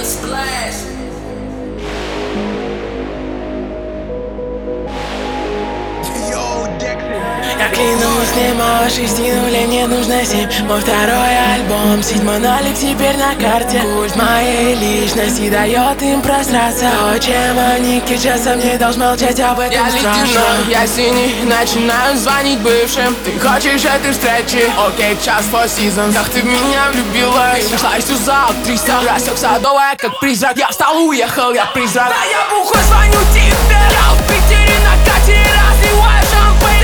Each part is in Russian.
Я клянусь, нема 6 нулей, мне нужно 7. Мой второй альбом, 7-й нолик теперь на карте. Культ моей личности дает им простраться. То, чем они кичатся, мне должен молчать об этом. Я ледяной, я синий, начинаю звонить бывшим. Ты хочешь этой встречи? Окей, час for seasons. Как ты в меня влюбилась? Нашлась у за актриса, рассек садовая, как призрак. Я встал, уехал, я призрак. Да я бухой, звоню тебе. Я в Питере на катере разливаю шампейн.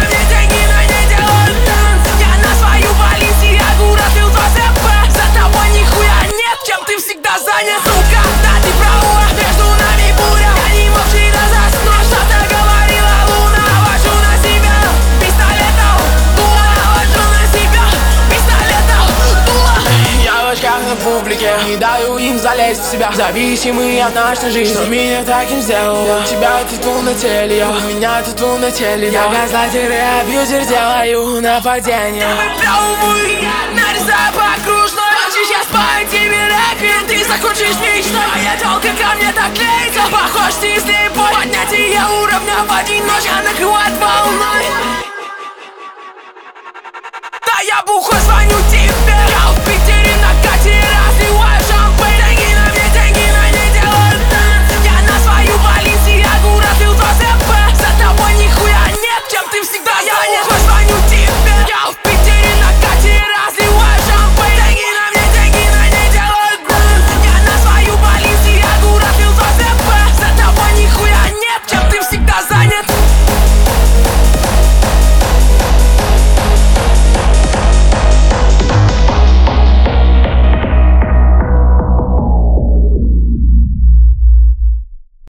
Занят, сука, да ты права, между нами буря. Я не мог всегда заснуть, что-то говорила луна. Навожу на себя пистолетом дуло, навожу на себя пистолетом дуло. Я в очках на публике, не даю им залезть в себя. Зависимые от нашей жизни, что меня таким сделало. Тебя тату на теле, я меня тату на теле. Я газлайтер и абьюзер, делаю нападение. Нарезаю по окружной. Хочешь, я спаю тебе реквием, ты закончишь мечтой. Моя тёлка ко мне так клеится, похож ты слепой. Поднятие уровня в один ночь, а накрывает волной. Да я бухой, звоню тебе.